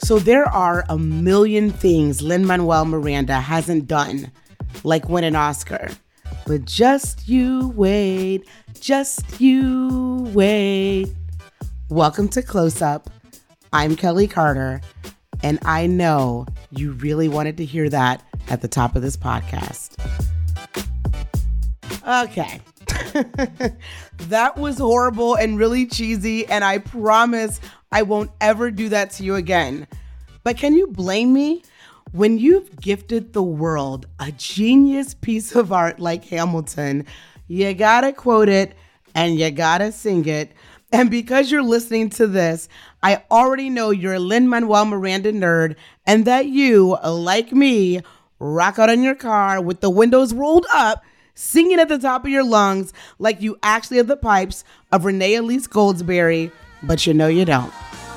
So there are a million things Lin-Manuel Miranda hasn't done, like win an Oscar. But just you wait, just you wait. Welcome to Close Up. I'm Kelly Carter, and I know you really wanted to hear that at the top of this podcast. Okay. That was horrible and really cheesy, and I promise I won't ever do that to you again. But can you blame me? When you've gifted the world a genius piece of art like Hamilton, you gotta quote it and you gotta sing it. And because you're listening to this, I already know you're a Lin-Manuel Miranda nerd and that you, like me, rock out in your car with the windows rolled up, singing at the top of your lungs like you actually have the pipes of Renee Elise Goldsberry, but you know you don't.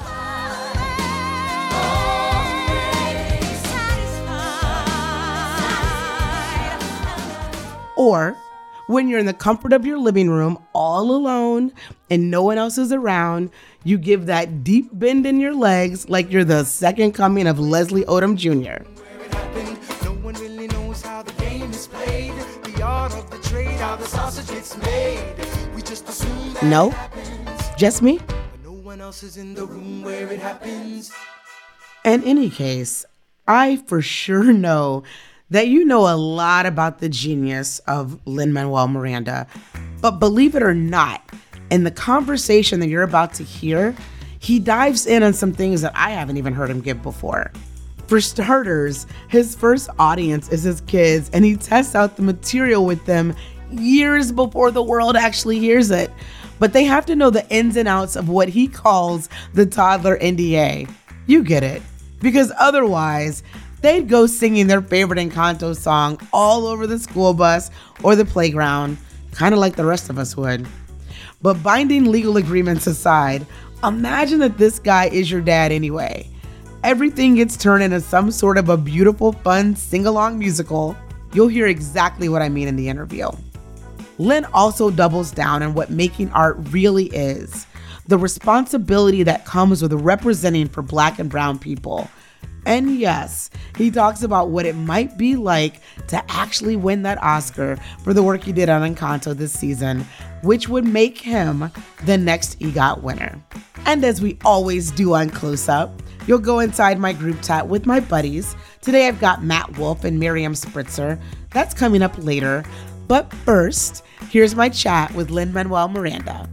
Or when you're in the comfort of your living room all alone and no one else is around, you give that deep bend in your legs like you're the second coming of Leslie Odom Jr. No one really knows how the game is played, the art of the trade, how the sausage gets made. We just assume that no, just me. No one else is in the room where it happens. In any case, I for sure know that you know a lot about the genius of Lin-Manuel Miranda. But believe it or not, in the conversation that you're about to hear, he dives in on some things that I haven't even heard him give before. For starters, his first audience is his kids, and he tests out the material with them years before the world actually hears it. But they have to know the ins and outs of what he calls the toddler NDA. You get it. Because otherwise, they'd go singing their favorite Encanto song all over the school bus or the playground, kind of like the rest of us would. But binding legal agreements aside, imagine that this guy is your dad anyway. Everything gets turned into some sort of a beautiful, fun, sing-along musical. You'll hear exactly what I mean in the interview. Lin also doubles down on what making art really is, the responsibility that comes with representing for Black and brown people. And yes, he talks about what it might be like to actually win that Oscar for the work he did on Encanto this season, which would make him the next EGOT winner. And as we always do on Close Up, you'll go inside my group chat with my buddies. Today I've got Matt Wolf and Miriam Spritzer. That's coming up later. But first, here's my chat with Lin-Manuel Miranda.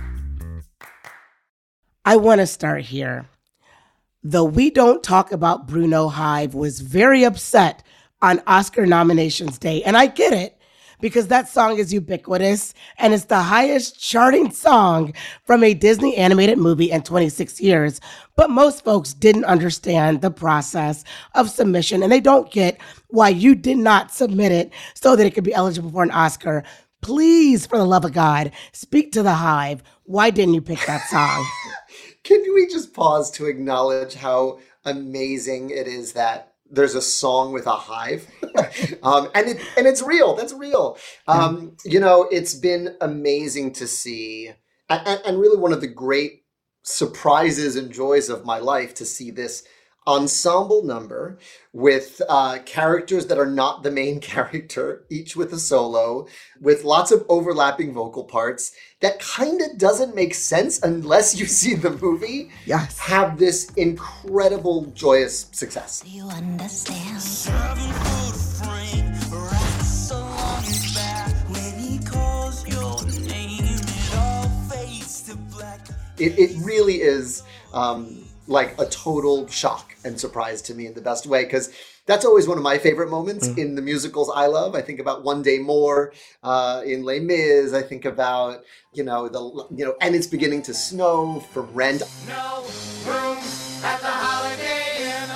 I want to start here. The We Don't Talk About Bruno Hive was very upset on Oscar nominations day. And I get it, because that song is ubiquitous and it's the highest charting song from a Disney animated movie in 26 years. But most folks didn't understand the process of submission, and they don't get why you did not submit it so that it could be eligible for an Oscar. Please, for the love of God, speak to the Hive. Why didn't you pick that song? Can we just pause to acknowledge how amazing it is that there's a song with a hive? and it's real. That's real. It's been amazing to see, and really one of the great surprises and joys of my life to see this ensemble number with characters that are not the main character, each with a solo, with lots of overlapping vocal parts that kind of doesn't make sense unless you see the movie. Yes. Have this incredible, joyous success. Do you understand? It really is like a total shock and surprise to me in the best way, because that's always one of my favorite moments in the musicals I love. I think about One Day More in Les Mis. I think about, and it's beginning to snow from Rent. No room at the Holiday Inn,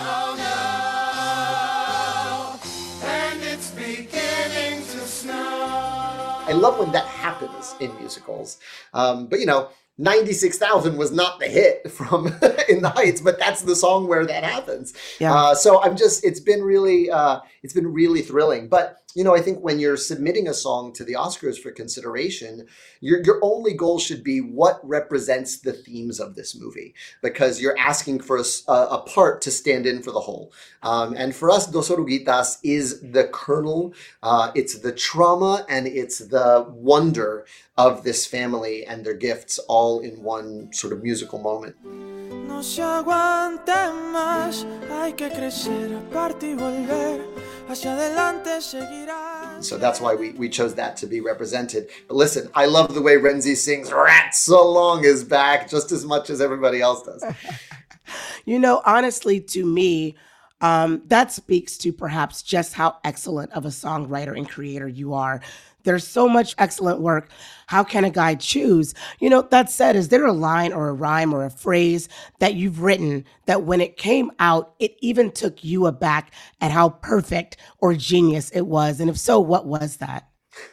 oh no, and it's beginning to snow. I love when that happens in musicals. But 96,000 was not the hit from In the Heights, but that's the song where that happens. Yeah. So it's been really thrilling. But, I think when you're submitting a song to the Oscars for consideration, your only goal should be what represents the themes of this movie, because you're asking for a part to stand in for the whole. And for us, Dos Oruguitas is the kernel. It's the trauma and it's the wonder of this family and their gifts all in one sort of musical moment. No se aguante más, hay que crecer, aparte y volver, hacia adelante seguirás. So that's why we chose that to be represented. But listen, I love the way Renzi sings Rat So Long Is Back just as much as everybody else does. Honestly, to me, that speaks to perhaps just how excellent of a songwriter and creator you are. There's so much excellent work. How can a guy choose? That said, is there a line or a rhyme or a phrase that you've written that when it came out, it even took you aback at how perfect or genius it was? And if so, what was that?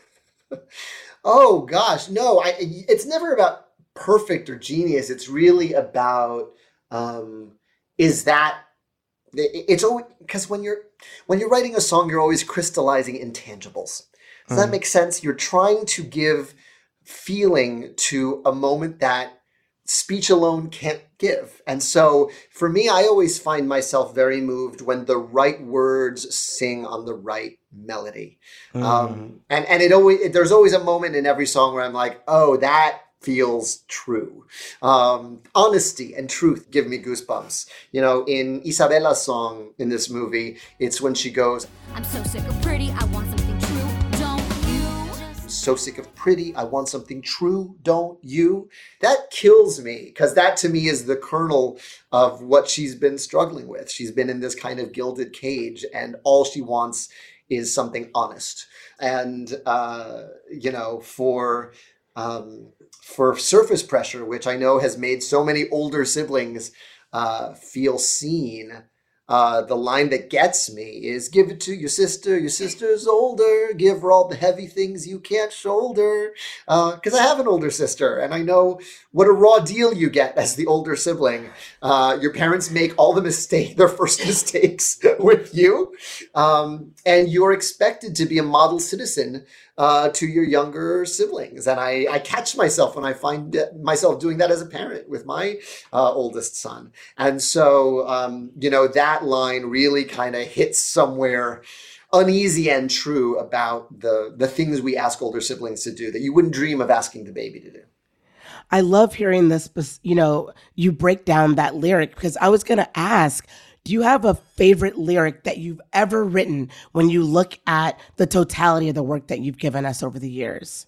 Oh, gosh, no, it's never about perfect or genius. It's really about, it's always, because when you're writing a song, you're always crystallizing intangibles. Does that make sense? You're trying to give feeling to a moment that speech alone can't give. And so for me, I always find myself very moved when the right words sing on the right melody. And there's always a moment in every song where I'm like, oh, that feels true. Honesty and truth give me goosebumps. In Isabella's song in this movie, it's when she goes, I'm so sick of pretty, I want something true, don't you? So sick of pretty, I want something true, don't you? That kills me, because that to me is the kernel of what she's been struggling with. She's been in this kind of gilded cage, and all she wants is something honest. And, for Surface Pressure, which I know has made so many older siblings feel seen, the line that gets me is, give it to your sister's older, give her all the heavy things you can't shoulder. Because I have an older sister, and I know what a raw deal you get as the older sibling. Your parents make all their first mistakes with you, and you're expected to be a model citizen to your younger siblings. And I catch myself when I find myself doing that as a parent with my oldest son. And so, that line really kind of hits somewhere uneasy and true about the things we ask older siblings to do that you wouldn't dream of asking the baby to do. I love hearing this, you break down that lyric, because I was going to ask, do you have a favorite lyric that you've ever written when you look at the totality of the work that you've given us over the years?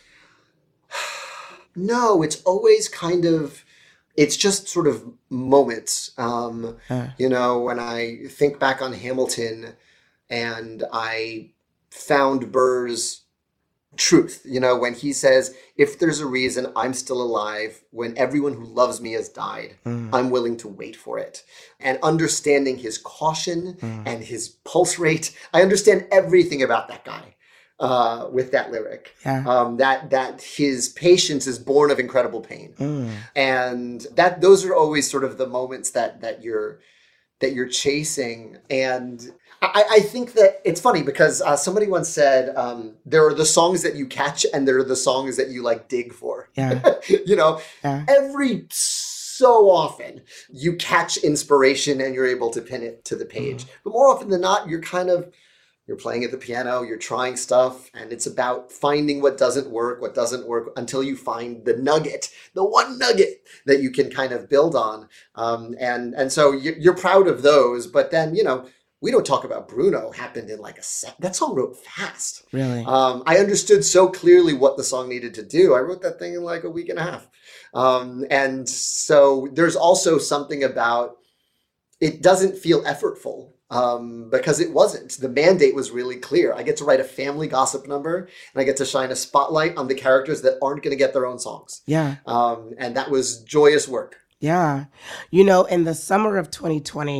No, it's always it's just sort of moments. When I think back on Hamilton and I found Burr's truth, when he says, if there's a reason I'm still alive, when everyone who loves me has died, I'm willing to wait for it. And understanding his caution and his pulse rate, I understand everything about that guy with that lyric. Yeah. That his patience is born of incredible pain. And those are always sort of the moments that you're chasing. And I think that it's funny because somebody once said, there are the songs that you catch and there are the songs that you dig for. Yeah. Every so often you catch inspiration and you're able to pin it to the page. But more often than not, you're playing at the piano, you're trying stuff, and it's about finding what doesn't work until you find the one nugget that you can kind of build on. And so you're proud of those, but then, we don't talk about Bruno happened in that song wrote fast. Really? I understood so clearly what the song needed to do. I wrote that thing in a week and a half. And so there's also something about, it doesn't feel effortful. Because it wasn't. The mandate was really clear. I get to write a family gossip number, and I get to shine a spotlight on the characters that aren't going to get their own songs. Yeah. And that was joyous work. Yeah. In the summer of 2020,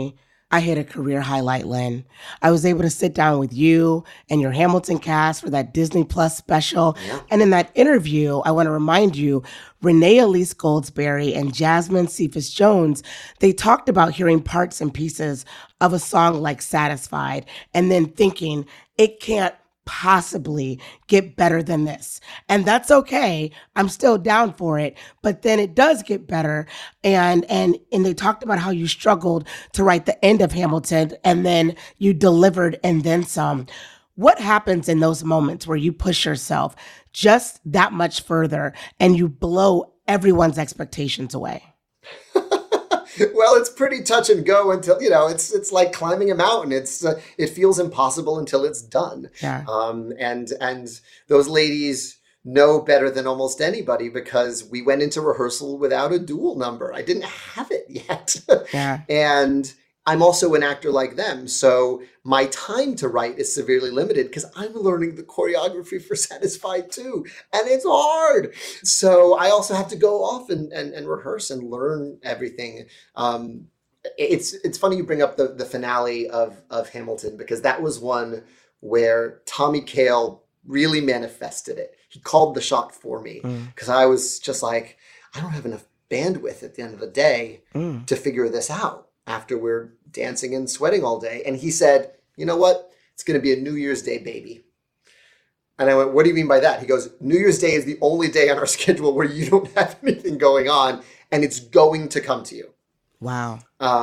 I hit a career highlight, Lynn. I was able to sit down with you and your Hamilton cast for that Disney Plus special. Yeah. And in that interview, I want to remind you, Renee Elise Goldsberry and Jasmine Cephas Jones, they talked about hearing parts and pieces of a song like Satisfied and then thinking it can't possibly get better than this. And that's okay. I'm still down for it, but then it does get better. And they talked about how you struggled to write the end of Hamilton and then you delivered and then some. What happens in those moments where you push yourself just that much further and you blow everyone's expectations away? Well, it's pretty touch and go until, it's like climbing a mountain. It feels impossible until it's done. Yeah. And those ladies know better than almost anybody because we went into rehearsal without a dual number. I didn't have it yet. Yeah. And I'm also an actor like them. So my time to write is severely limited because I'm learning the choreography for Satisfied too. And it's hard. So I also have to go off and rehearse and learn everything. It's funny you bring up the finale of Hamilton because that was one where Tommy Kail really manifested it. He called the shot for me because I was just like, I don't have enough bandwidth at the end of the day to figure this out after we're dancing and sweating all day. And he said, you know what? It's going to be a New Year's Day baby. And I went, what do you mean by that? He goes, New Year's Day is the only day on our schedule where you don't have anything going on and it's going to come to you. Wow.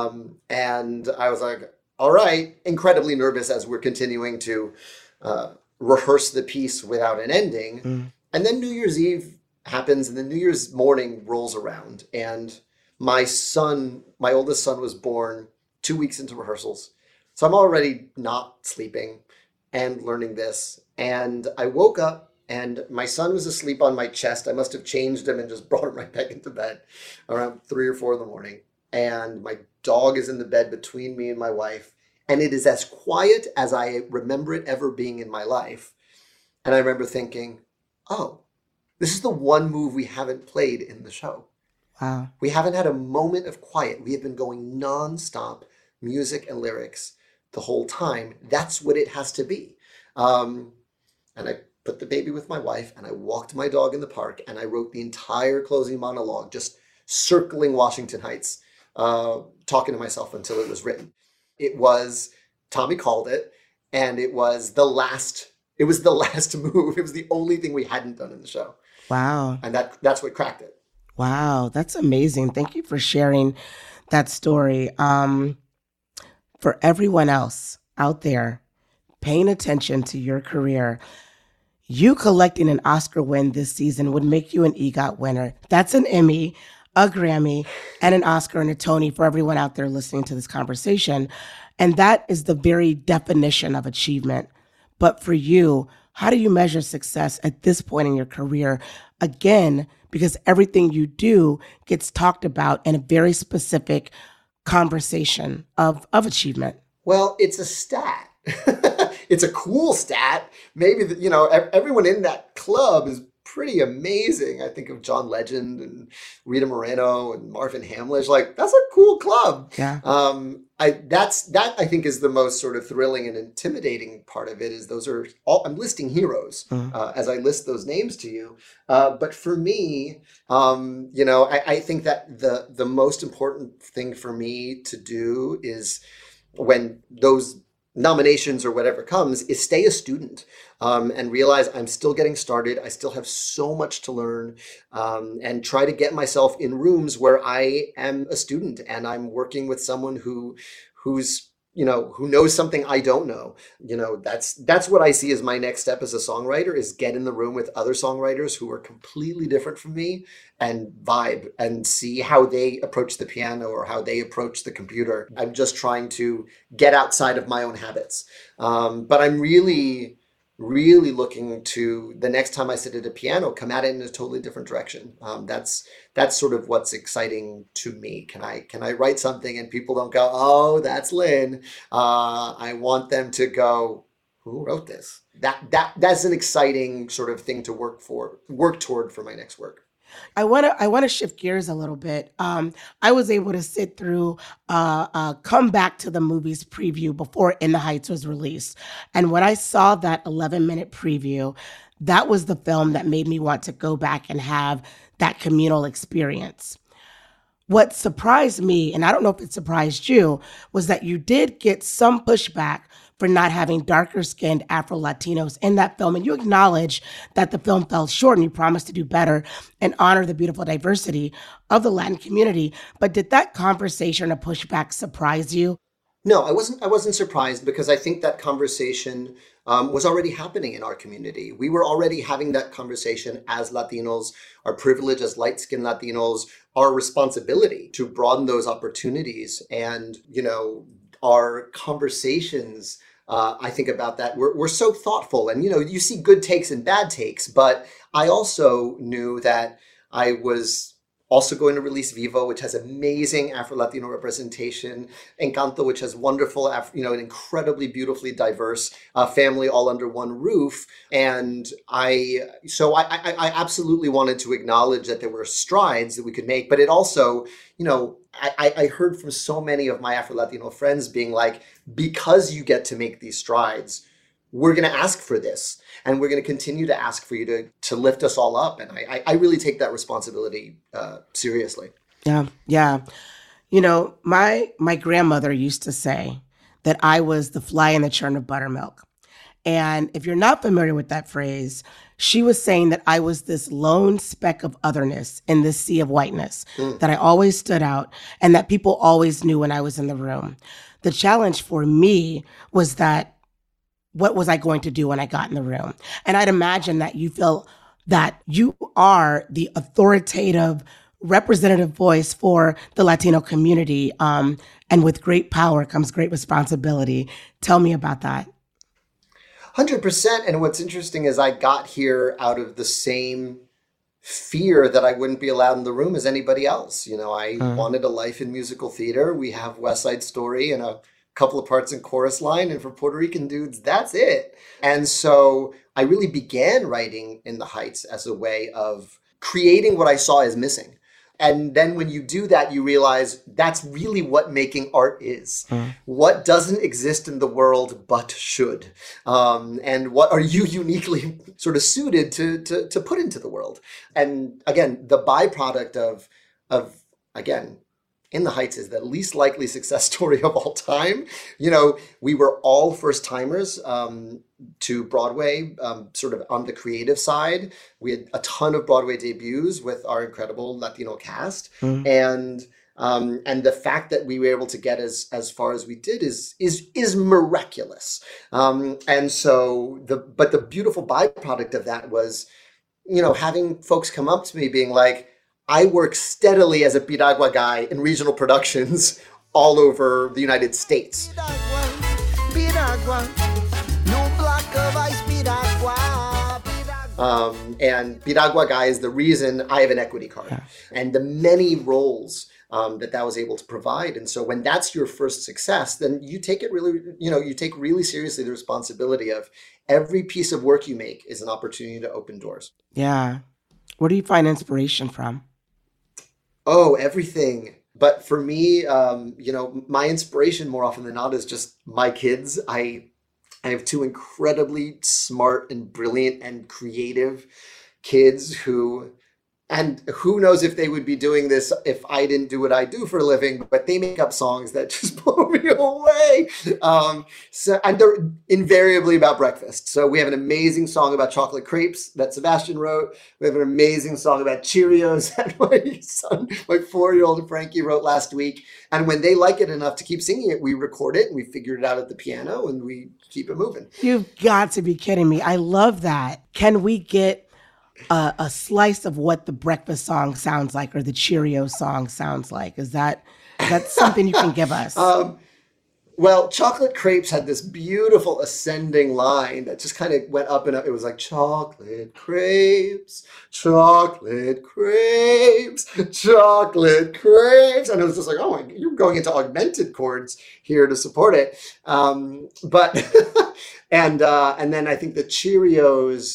And I was like, all right, incredibly nervous as we're continuing to rehearse the piece without an ending. And then New Year's Eve happens and then New Year's morning rolls around and my oldest son was born 2 weeks into rehearsals. So I'm already not sleeping and learning this. And I woke up and my son was asleep on my chest. I must have changed him and just brought him right back into bed around 3 or 4 in the morning. And my dog is in the bed between me and my wife. And it is as quiet as I remember it ever being in my life. And I remember thinking, oh, this is the one move we haven't played in the show. Wow. We haven't had a moment of quiet. We have been going nonstop music and lyrics the whole time. That's what it has to be. And I put the baby with my wife and I walked my dog in the park and I wrote the entire closing monologue, just circling Washington Heights, talking to myself until it was written. It was, Tommy called it, and it was the last move. It was the only thing we hadn't done in the show. Wow. And that's what cracked it. Wow, that's amazing. Thank you for sharing that story. For everyone else out there paying attention to your career, you collecting an Oscar win this season would make you an EGOT winner. That's an Emmy, a Grammy, and an Oscar and a Tony for everyone out there listening to this conversation. And that is the very definition of achievement. But for you, how do you measure success at this point in your career? Again, because everything you do gets talked about in a very specific conversation of achievement. Well, it's a stat. It's a cool stat. Maybe, everyone in that club is pretty amazing. I think of John Legend and Rita Moreno and Marvin Hamlish. Like, that's a cool club. Yeah. That I think is the most sort of thrilling and intimidating part of it is those are all, I'm listing heroes as I list those names to you. But for me, I think that the most important thing for me to do is when those nominations or whatever comes is stay a student and realize I'm still getting started. I still have so much to learn and try to get myself in rooms where I am a student and I'm working with someone who's who knows something I don't know. That's what I see as my next step as a songwriter is get in the room with other songwriters who are completely different from me and vibe and see how they approach the piano or how they approach the computer. I'm just trying to get outside of my own habits. But I'm really looking to the next time I sit at a piano, come at it in a totally different direction. That's sort of what's exciting to me. Can I write something and people don't go, oh, that's Lynn. I want them to go, who wrote this? That's an exciting sort of thing to work toward for my next work. I want to shift gears a little bit. I was able to sit through, come back to the movie's preview before In the Heights was released, and when I saw that 11-minute preview, that was the film that made me want to go back and have that communal experience. What surprised me, and I don't know if it surprised you, was that you did get some pushback for not having darker skinned Afro-Latinos in that film. And you acknowledge that the film fell short and you promised to do better and honor the beautiful diversity of the Latin community. But did that conversation or pushback surprise you? No, I wasn't surprised because I think that conversation was already happening in our community. We were already having that conversation as Latinos, our privilege as light-skinned Latinos, our responsibility to broaden those opportunities. And, our conversations, I think about that, we're so thoughtful. And, you see good takes and bad takes, but I also knew that I was also going to release Vivo, which has amazing Afro-Latino representation, Encanto, which has wonderful, an incredibly beautifully diverse family all under one roof. And I absolutely wanted to acknowledge that there were strides that we could make, but it also, I heard from so many of my Afro-Latino friends being like, because you get to make these strides, we're going to ask for this. And we're going to continue to ask for you to lift us all up. And I really take that responsibility seriously. Yeah. My grandmother used to say that I was the fly in the churn of buttermilk. And if you're not familiar with that phrase, she was saying that I was this lone speck of otherness in this sea of whiteness, that I always stood out and that people always knew when I was in the room. The challenge for me was that what was I going to do when I got in the room? And I'd imagine that you feel that you are the authoritative, representative voice for the Latino community. And with great power comes great responsibility. Tell me about that. 100%. And what's interesting is I got here out of the same fear that I wouldn't be allowed in the room as anybody else. I wanted a life in musical theater. We have West Side Story and a couple of parts in Chorus Line, and for Puerto Rican dudes, that's it. And so I really began writing In the Heights as a way of creating what I saw as missing. And then when you do that, you realize that's really what making art is. What doesn't exist in the world but should. And what are you uniquely sort of suited to put into the world? And again, the byproduct of again, In the Heights is the least likely success story of all time. We were all first timers to Broadway, sort of on the creative side. We had a ton of Broadway debuts with our incredible Latino cast. And the fact that we were able to get as far as we did is miraculous. And so the beautiful byproduct of that was, having folks come up to me being like, I work steadily as a Piragua guy in regional productions all over the United States. And Piragua guy is the reason I have an equity card and the many roles that was able to provide. And so when that's your first success, then you take it really, you take really seriously the responsibility of every piece of work you make is an opportunity to open doors. Yeah. Where do you find inspiration from? Oh, everything. But for me, my inspiration more often than not is just my kids. I have two incredibly smart and brilliant and creative kids who knows if they would be doing this if I didn't do what I do for a living, but they make up songs that just blow me away. And they're invariably about breakfast. So we have an amazing song about chocolate crepes that Sebastian wrote. We have an amazing song about Cheerios that my 4-year-old Frankie wrote last week. And when they like it enough to keep singing it, we record it and we figure it out at the piano and we keep it moving. You've got to be kidding me. I love that. Can we get a slice of what the breakfast song sounds like or the Cheerios song sounds like? Is that something you can give us? Well, Chocolate Crepes had this beautiful ascending line that just kind of went up and up. It was like chocolate crepes, chocolate crepes, chocolate crepes. And it was just like, oh my, you're going into augmented chords here to support it. But and then I think the Cheerios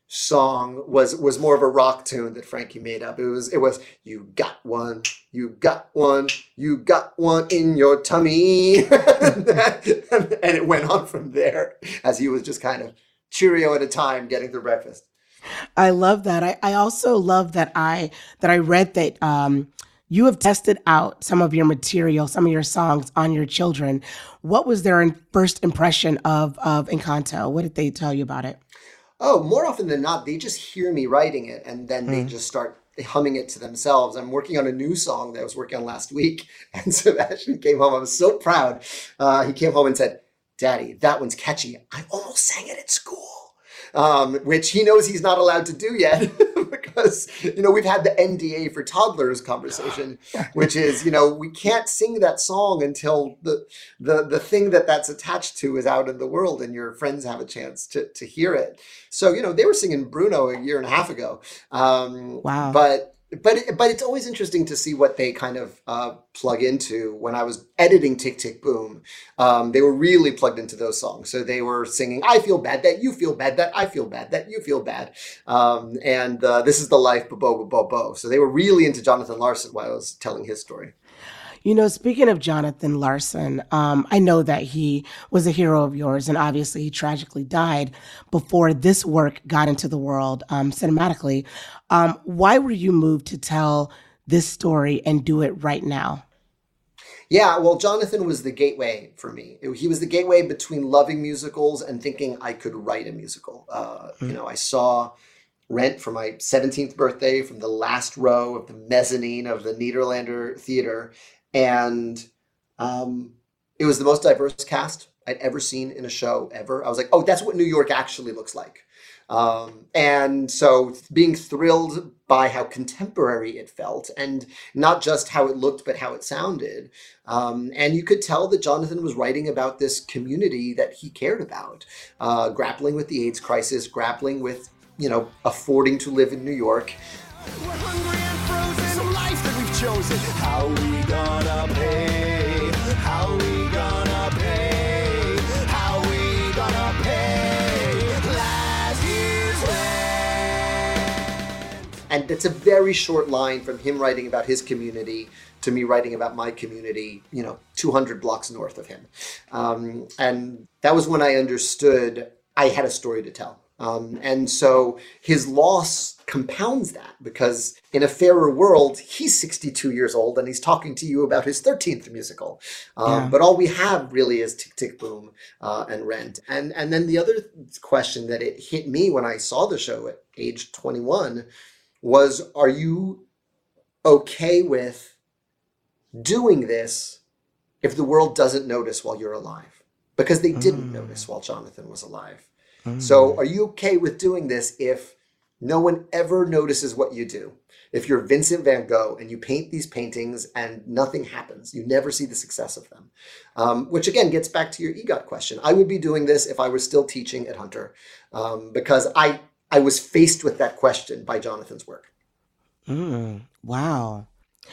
song was more of a rock tune that Frankie made up. It was you got one, you got one, you got one in your tummy. And it went on from there as he was just kind of Cheerio at a time getting through breakfast. I love that. I also love that I read that you have tested out some of your material, some of your songs on your children. What was their first impression of Encanto? What did they tell you about it? Oh, more often than not, they just hear me writing it and then they just start humming it to themselves. I'm working on a new song that I was working on last week. And Sebastian came home. I was so proud. He came home and said, Daddy, that one's catchy. I almost sang it at school. Which he knows he's not allowed to do yet because, we've had the NDA for toddlers conversation, which is, we can't sing that song until the thing that's attached to is out in the world and your friends have a chance to hear it. So, they were singing Bruno a year and a half ago. Wow. But it's always interesting to see what they kind of plug into. When I was editing Tick, Tick, Boom, they were really plugged into those songs. So they were singing, I feel bad that you feel bad, that I feel bad, that you feel bad. And this is the life, bo, bo, bo, bo. So they were really into Jonathan Larson while I was telling his story. Speaking of Jonathan Larson, I know that he was a hero of yours, and obviously he tragically died before this work got into the world cinematically. Why were you moved to tell this story and do it right now? Yeah, well, Jonathan was the gateway for me. He was the gateway between loving musicals and thinking I could write a musical. I saw Rent for my 17th birthday from the last row of the mezzanine of the Nederlander Theater. And it was the most diverse cast I'd ever seen in a show ever. I was like, oh, that's what New York actually looks like. And so being thrilled by how contemporary it felt, and not just how it looked, but how it sounded. And you could tell that Jonathan was writing about this community that he cared about, grappling with the AIDS crisis, grappling with, affording to live in New York. We're hungry and frozen, a life that we've chosen. How we gonna pay? How we gonna pay? How we gonna pay last year's rent? And it's a very short line from him writing about his community to me writing about my community, 200 blocks north of him. And that was when I understood I had a story to tell. And so his loss compounds that, because in a fairer world, he's 62 years old and he's talking to you about his 13th musical. But all we have really is Tick, Tick, Boom and Rent. And then the other question that it hit me when I saw the show at age 21 was, are you okay with doing this if the world doesn't notice while you're alive? Because they didn't notice while Jonathan was alive. So are you okay with doing this if no one ever notices what you do? If you're Vincent van Gogh and you paint these paintings and nothing happens, you never see the success of them. Which again gets back to your EGOT question. I would be doing this if I were still teaching at Hunter, because I was faced with that question by Jonathan's work. Wow.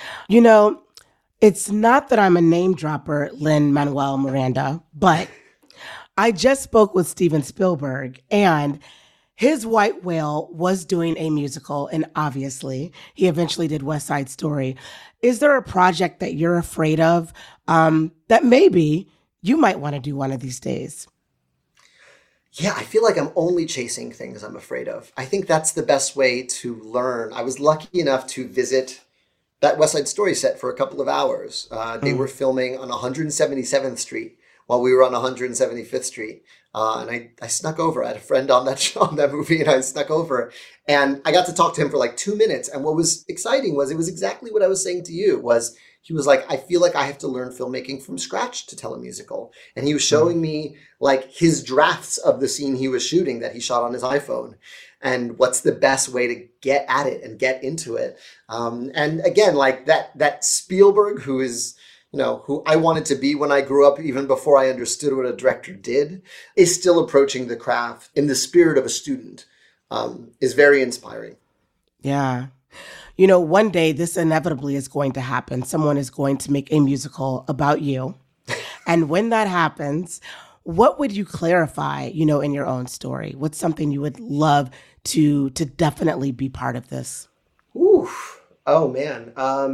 It's not that I'm a name dropper, Lin-Manuel Miranda, but I just spoke with Steven Spielberg, and his White Whale was doing a musical, and obviously he eventually did West Side Story. Is there a project that you're afraid of that maybe you might want to do one of these days? Yeah, I feel like I'm only chasing things I'm afraid of. I think that's the best way to learn. I was lucky enough to visit that West Side Story set for a couple of hours. They were filming on 177th Street while we were on 175th Street. And I snuck over. I had a friend on that movie, and I snuck over. And I got to talk to him for like 2 minutes. And what was exciting was it was exactly what I was saying to you, was he was like, I feel like I have to learn filmmaking from scratch to tell a musical. And he was showing me like his drafts of the scene he was shooting that he shot on his iPhone, and what's the best way to get at it and get into it. And again, like that Spielberg, who is, who I wanted to be when I grew up, even before I understood what a director did, is still approaching the craft in the spirit of a student, is very inspiring. Yeah. One day this inevitably is going to happen. Someone is going to make a musical about you. And when that happens, what would you clarify, in your own story? What's something you would love to definitely be part of this? Ooh, oh man.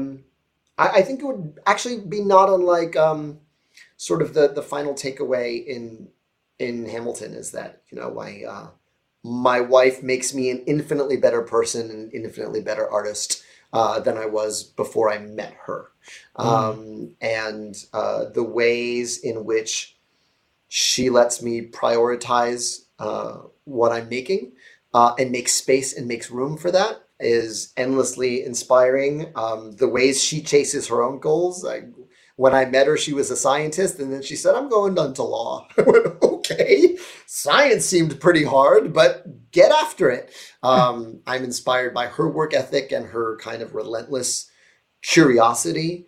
I think it would actually be not unlike sort of the final takeaway in Hamilton is that, my wife makes me an infinitely better person and infinitely better artist than I was before I met her. And the ways in which she lets me prioritize what I'm making and make space and makes room for that is endlessly inspiring. The ways she chases her own goals. When I met her, she was a scientist, and then she said, I'm going into law. I went, okay, science seemed pretty hard, but get after it. I'm inspired by her work ethic and her kind of relentless curiosity.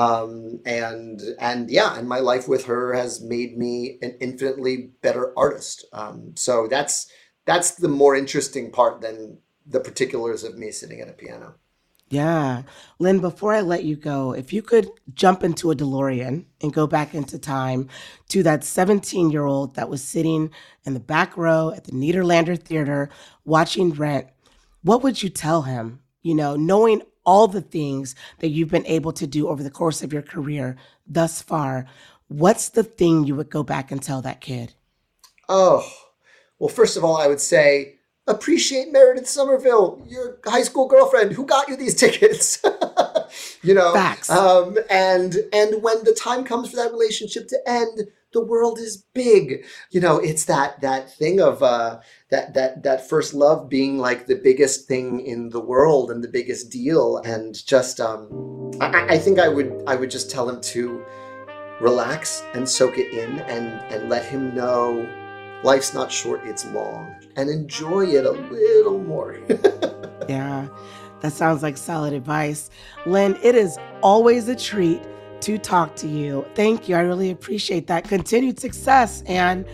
And my life with her has made me an infinitely better artist. So that's the more interesting part than the particulars of me sitting at a piano. Yeah. Lynn, before I let you go, if you could jump into a DeLorean and go back into time to that 17-year-old that was sitting in the back row at the Nederlander Theater watching Rent, what would you tell him, knowing all the things that you've been able to do over the course of your career thus far? What's the thing you would go back and tell that kid? Oh, well, first of all, I would say, appreciate Meredith Somerville, your high school girlfriend who got you these tickets. Facts. And when the time comes for that relationship to end, the world is big. It's that thing of that first love being like the biggest thing in the world and the biggest deal. And just I think I would just tell him to relax and soak it in and let him know life's not short, it's long. And enjoy it a little more. Yeah, that sounds like solid advice. Lynn, it is always a treat to talk to you. Thank you. I really appreciate that. Continued success. And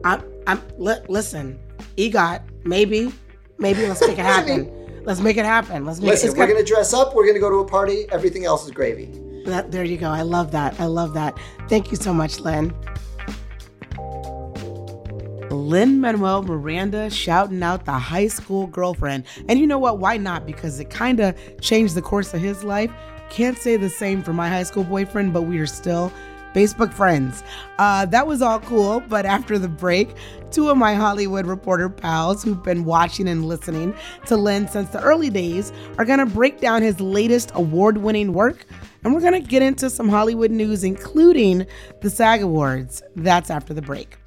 listen, EGOT, maybe let's make it happen. Let's make it happen. Listen, we're going to dress up. We're going to go to a party. Everything else is gravy. There you go. I love that. Thank you so much, Lynn. Lin-Manuel Miranda shouting out the high school girlfriend. And you know what? Why not? Because it kind of changed the course of his life. Can't say the same for my high school boyfriend, but we are still Facebook friends. That was all cool. But after the break, two of my Hollywood Reporter pals who've been watching and listening to Lin since the early days are going to break down his latest award-winning work. And we're going to get into some Hollywood news, including the SAG Awards. That's after the break.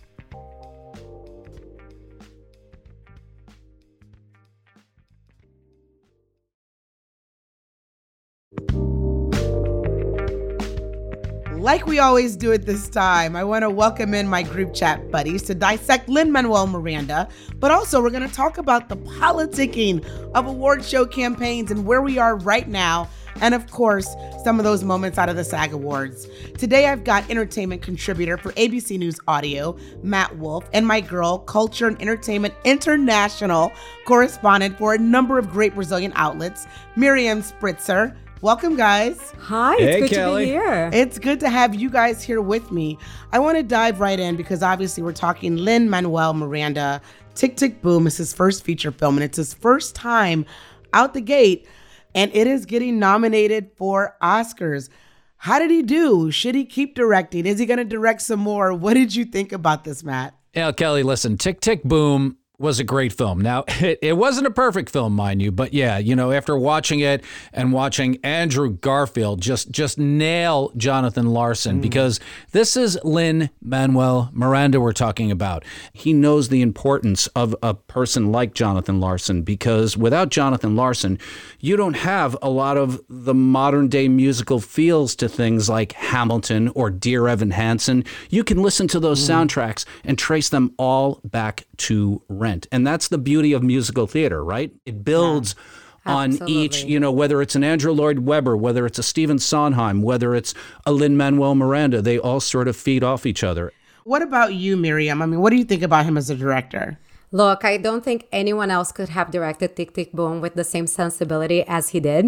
Like we always do at this time, I want to welcome in my group chat buddies to dissect Lin-Manuel Miranda, but also we're going to talk about the politicking of award show campaigns and where we are right now, and of course, some of those moments out of the SAG Awards. Today, I've got entertainment contributor for ABC News Audio, Matt Wolf, and my girl, culture and entertainment international correspondent for a number of great Brazilian outlets, Miriam Spritzer. Welcome, guys. Hi, Hey, it's good Kelly. to be here. It's good to have you guys here with me. I want to dive right in because obviously we're talking Lin-Manuel Miranda. Tick, Tick, Boom is his first feature film, and it's his first time out the gate, and it is getting nominated for Oscars. How did he do? Should he keep directing? Is he going to direct some more? What did you think about this, Matt? Yeah, Kelly, listen, Tick, Tick, Boom was a great film. Now, it wasn't a perfect film, mind you, but yeah, after watching it and watching Andrew Garfield just nail Jonathan Larson, because this is Lin-Manuel Miranda we're talking about. He knows the importance of a person like Jonathan Larson, because without Jonathan Larson, you don't have a lot of the modern day musical feels to things like Hamilton or Dear Evan Hansen. You can listen to those soundtracks and trace them all back to Rent. And that's the beauty of musical theater, right? It builds on each, whether it's an Andrew Lloyd Webber, whether it's a Stephen Sondheim, whether it's a Lin-Manuel Miranda, they all sort of feed off each other. What about you, Miriam? I mean, what do you think about him as a director? Look, I don't think anyone else could have directed Tick, Tick, Boom with the same sensibility as he did.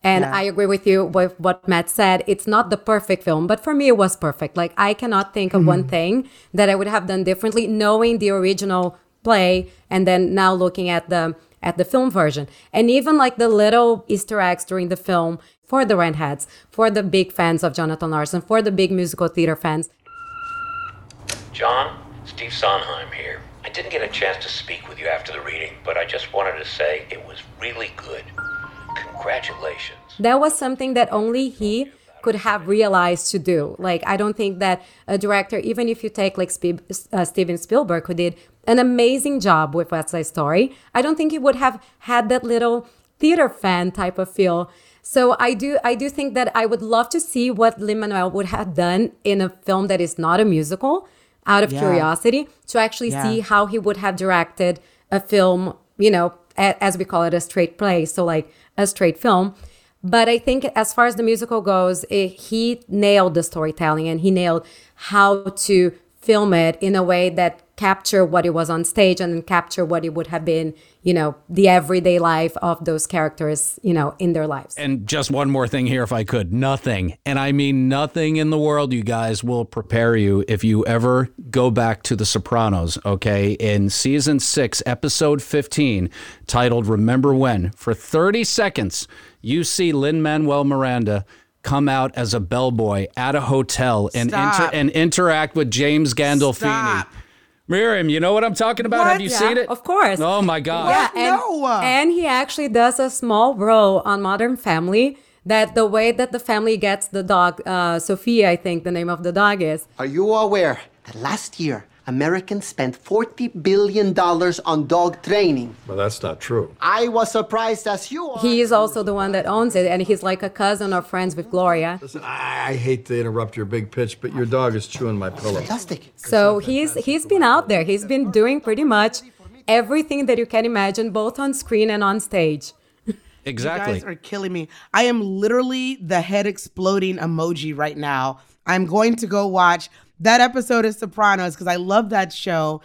And Yeah. I agree with you with what Matt said. It's not the perfect film, but for me, it was perfect. Like, I cannot think of one thing that I would have done differently, knowing the original play and then now looking at the film version. And even like the little Easter eggs during the film for the Rentheads, for the big fans of Jonathan Larson, for the big musical theater fans. John, Steve Sondheim here. I didn't get a chance to speak with you after the reading, but I just wanted to say it was really good. Congratulations. That was something that only he could have realized to do. Like, I don't think that a director, even if you take like Steven Spielberg, who did an amazing job with West Side Story, I don't think he would have had that little theater fan type of feel. So I do think that I would love to see what Lin-Manuel would have done in a film that is not a musical, out of curiosity, to actually see how he would have directed a film, you know, as we call it, a straight play, so like a straight film. But I think as far as the musical goes, he nailed the storytelling, and he nailed how to film it in a way that capture what it was on stage and then capture what it would have been, you know, the everyday life of those characters, you know, in their lives. And just one more thing here, if I could. Nothing, and I mean nothing in the world, you guys, will prepare you if you ever go back to The Sopranos, okay? In season 6, episode 15, titled Remember When, for 30 seconds, you see Lin-Manuel Miranda come out as a bellboy at a hotel and interact with James Gandolfini. Stop. Miriam, you know what I'm talking about? What? Have you seen it? Of course. Oh, my God. Yeah, No. and he actually does a small role on Modern Family, that the way that the family gets the dog, Sophia, I think the name of the dog is. Are you aware that last year Americans spent $40 billion on dog training? Well, that's not true. I was surprised as you are. He is also the one that owns it, and he's like a cousin or friends with Gloria. Listen, I hate to interrupt your big pitch, but your dog is chewing my pillow. Fantastic. So he's been out there. He's been doing pretty much everything that you can imagine, both on screen and on stage. Exactly. You guys are killing me. I am literally the head exploding emoji right now. I'm going to go watch that episode of Sopranos because I love that show.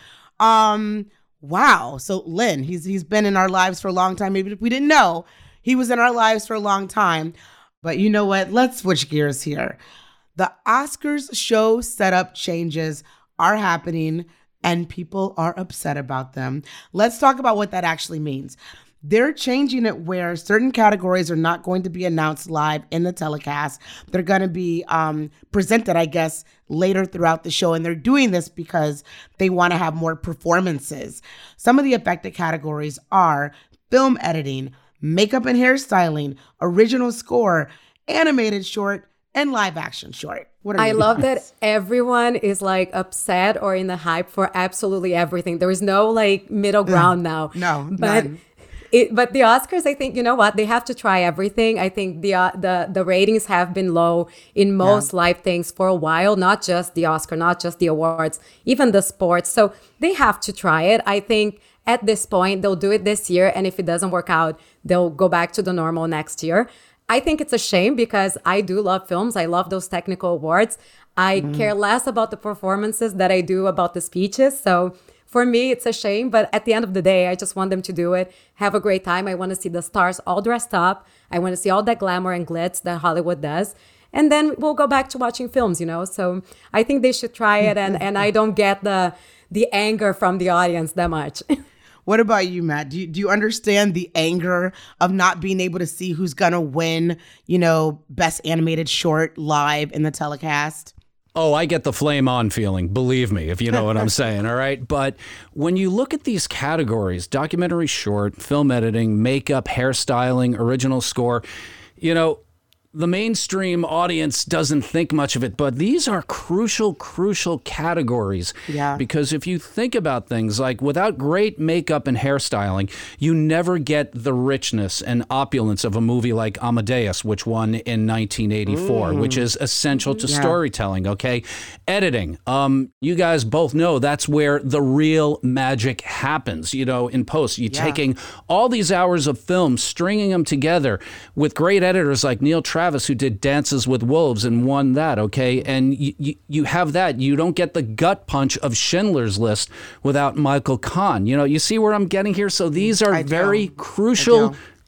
Wow. So Lin, he's been in our lives for a long time. Maybe if we didn't know, he was in our lives for a long time. But you know what? Let's switch gears here. The Oscars show setup changes are happening and people are upset about them. Let's talk about what that actually means. They're changing it where certain categories are not going to be announced live in the telecast. They're going to be presented, I guess, later throughout the show. And they're doing this because they want to have more performances. Some of the affected categories are film editing, makeup and hairstyling, original score, animated short, and live action short. What are I your love thoughts? that everyone is like upset or in the hype for absolutely everything. There is no like middle ground now. No, but none. But the Oscars, I think, you know what? They have to try everything. I think the ratings have been low in most live things for a while, not just the Oscar, not just the awards, even the sports. So they have to try it. I think at this point, they'll do it this year. And if it doesn't work out, they'll go back to the normal next year. I think it's a shame because I do love films. I love those technical awards. I care less about the performances than I do about the speeches. So for me, it's a shame, but at the end of the day, I just want them to do it, have a great time. I want to see the stars all dressed up. I want to see all that glamour and glitz that Hollywood does. And then we'll go back to watching films, you know? So I think they should try it, and I don't get the anger from the audience that much. What about you, Matt? Do you understand the anger of not being able to see who's going to win, you know, Best Animated Short live in the telecast? Oh, I get the flame on feeling, believe me, if you know what I'm saying, all right? But when you look at these categories, documentary short, film editing, makeup, hairstyling, original score, you know, the mainstream audience doesn't think much of it, but these are crucial categories. Yeah. Because if you think about things like without great makeup and hairstyling, you never get the richness and opulence of a movie like Amadeus, which won in 1984, which is essential to storytelling, okay? Editing. You guys both know that's where the real magic happens, you know, in post. You're taking all these hours of film, stringing them together with great editors like Neil Travis, who did Dances with Wolves and won that, okay? And you have that. You don't get the gut punch of Schindler's List without Michael Kahn. You know, you see where I'm getting here? So these are very crucial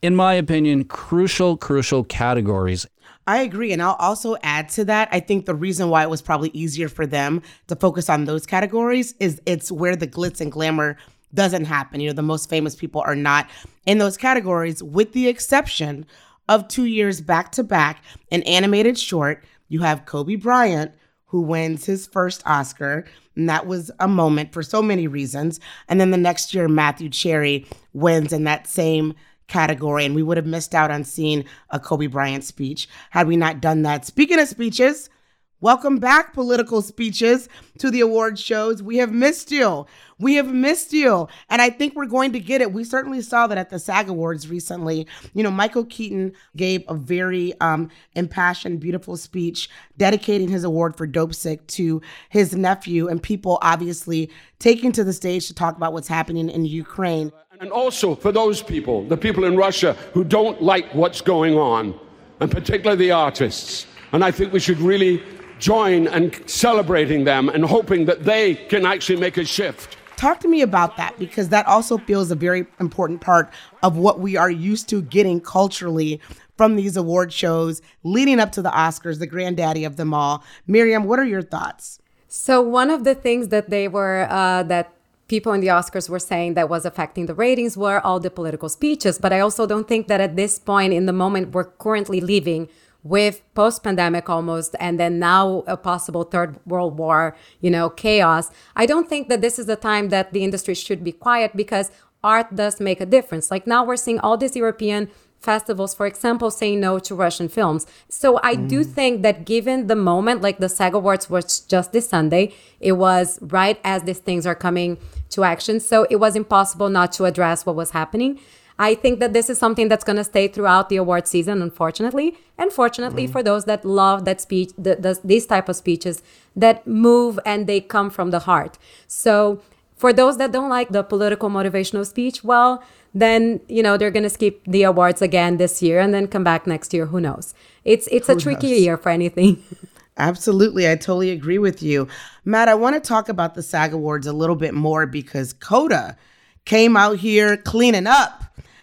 in my opinion, crucial categories. I agree. And I'll also add to that. I think the reason why it was probably easier for them to focus on those categories is it's where the glitz and glamour doesn't happen. You know, the most famous people are not in those categories, with the exception of 2 years back to back in animated short. You have Kobe Bryant, who wins his first Oscar. And that was a moment for so many reasons. And then the next year, Matthew Cherry wins in that same category, and we would have missed out on seeing a Kobe Bryant speech had we not done that. Speaking of speeches, welcome back, political speeches, to the award shows. We have missed you. We have missed you. And I think we're going to get it. We certainly saw that at the SAG Awards recently. You know, Michael Keaton gave a very impassioned, beautiful speech dedicating his award for Dopesick to his nephew, and people obviously taking to the stage to talk about what's happening in Ukraine. And also for those people, the people in Russia who don't like what's going on, and particularly the artists. And I think we should really join in celebrating them and hoping that they can actually make a shift. Talk to me about that, because that also feels a very important part of what we are used to getting culturally from these award shows leading up to the Oscars, the granddaddy of them all. Miriam, what are your thoughts? So one of the things that they were, that people in the Oscars were saying that was affecting the ratings were all the political speeches. But I also don't think that at this point in the moment we're currently living with post-pandemic almost, and then now a possible third world war, chaos. I don't think that this is the time that the industry should be quiet, because art does make a difference. Like now we're seeing all these European festivals, for example, saying no to Russian films. So I do think that given the moment, like the SAG Awards was just this Sunday, it was right as these things are coming to action. So it was impossible not to address what was happening. I think that this is something that's going to stay throughout the award season, unfortunately. And fortunately for those that love that speech, these type of speeches that move and they come from the heart. So for those that don't like the political motivational speech, well, then, they're going to skip the awards again this year and then come back next year. Who knows? It's a tricky year for anything. Absolutely. I totally agree with you. Matt, I want to talk about the SAG Awards a little bit more, because Coda came out here cleaning up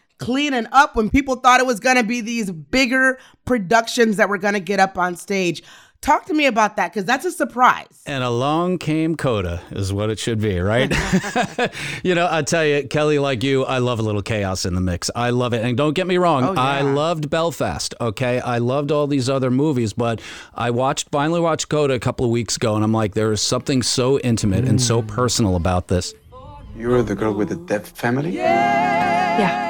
when people thought it was going to be these bigger productions that were going to get up on stage. Talk to me about that, because that's a surprise. And along came Coda, is what it should be, right? I'll tell you, Kelly, like you, I love a little chaos in the mix. I love it. And don't get me wrong, I loved Belfast, okay? I loved all these other movies, but I finally watched Coda a couple of weeks ago, and I'm like, there is something so intimate and so personal about this. You're the girl with the deaf family? Yeah.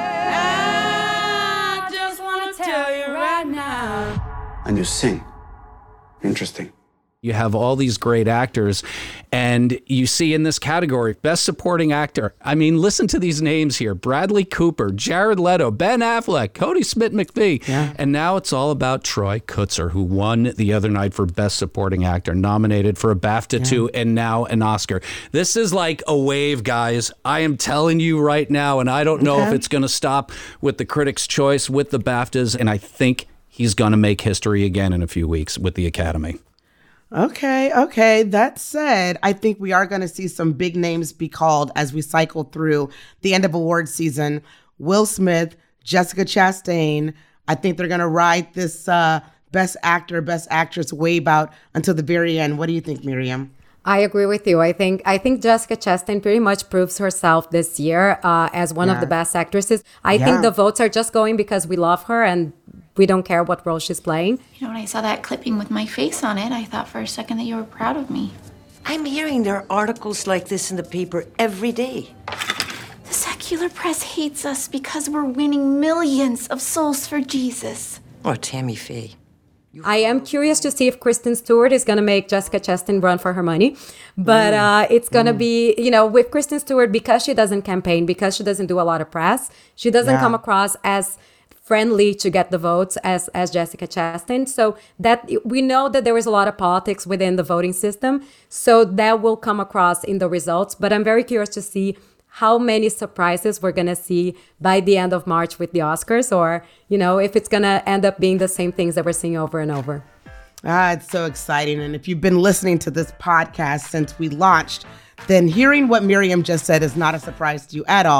I just want to tell you right now. And you sing. Interesting. You have all these great actors, and you see in this category, Best Supporting Actor. I mean, listen to these names here. Bradley Cooper, Jared Leto, Ben Affleck, Cody Smith-McPhee. Yeah. And now it's all about Troy Kotsur, who won the other night for Best Supporting Actor, nominated for a BAFTA too, and now an Oscar. This is like a wave, guys. I am telling you right now, and I don't know if it's going to stop with the Critics' Choice, with the BAFTAs, and I think he's going to make history again in a few weeks with the Academy. Okay. That said, I think we are going to see some big names be called as we cycle through the end of awards season. Will Smith, Jessica Chastain. I think they're going to ride this Best Actor, Best Actress wave out until the very end. What do you think, Miriam? I agree with you. I think Jessica Chastain pretty much proves herself this year as one of the best actresses. I think the votes are just going because we love her and we don't care what role she's playing. When I saw that clipping with my face on it, I thought for a second that you were proud of me. I'm hearing there are articles like this in the paper every day. The secular press hates us because we're winning millions of souls for Jesus. Oh, Tammy Faye. I am curious to see if Kristen Stewart is going to make Jessica Chastain run for her money. But it's going to be, with Kristen Stewart, because she doesn't campaign, because she doesn't do a lot of press, she doesn't come across as friendly to get the votes as Jessica Chastain. So that we know that there is a lot of politics within the voting system. So that will come across in the results. But I'm very curious to see how many surprises we're going to see by the end of March with the Oscars, or, if it's going to end up being the same things that we're seeing over and over. It's so exciting. And if you've been listening to this podcast since we launched, then hearing what Miriam just said is not a surprise to you at all.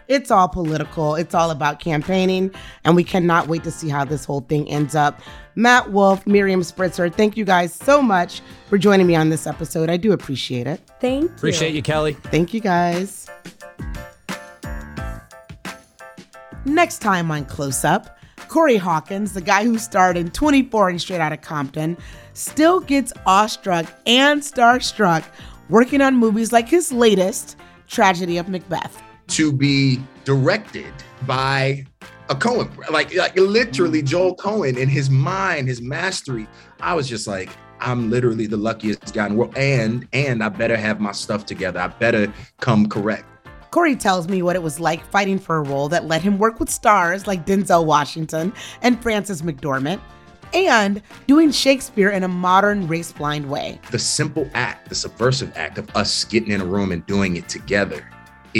It's all political. It's all about campaigning, and we cannot wait to see how this whole thing ends up. Matt Wolf, Miriam Spritzer, thank you guys so much for joining me on this episode. I do appreciate it. Thank you. Appreciate you, Kelly. Thank you, guys. Next time on Close Up, Corey Hawkins, the guy who starred in 24 and Straight Outta Compton, still gets awestruck and starstruck working on movies like his latest, Tragedy of Macbeth. To be directed by a Coen, like literally Joel Coen in his mind, his mastery. I was just like, I'm literally the luckiest guy in the world, and I better have my stuff together. I better come correct. Corey tells me what it was like fighting for a role that let him work with stars like Denzel Washington and Frances McDormand, and doing Shakespeare in a modern race-blind way. The simple act, the subversive act of us getting in a room and doing it together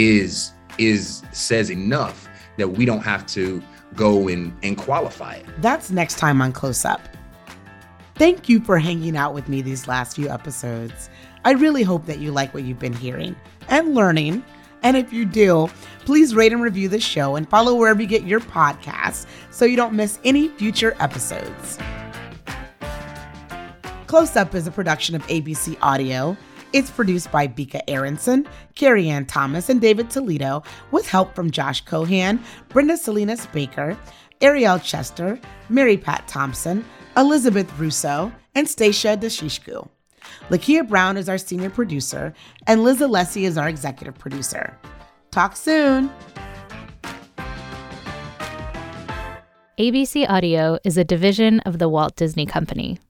says enough that we don't have to go and qualify it. That's next time on Close Up. Thank you for hanging out with me these last few episodes. I really hope that you like what you've been hearing and learning. And if you do, please rate and review the show and follow wherever you get your podcasts so you don't miss any future episodes. Close Up is a production of ABC Audio. It's produced by Bika Aronson, Carrie Ann Thomas, and David Toledo, with help from Josh Cohan, Brenda Salinas Baker, Ariel Chester, Mary Pat Thompson, Elizabeth Russo, and Stacia Deshishku. Lakia Brown is our senior producer, and Liz Alessi is our executive producer. Talk soon. ABC Audio is a division of the Walt Disney Company.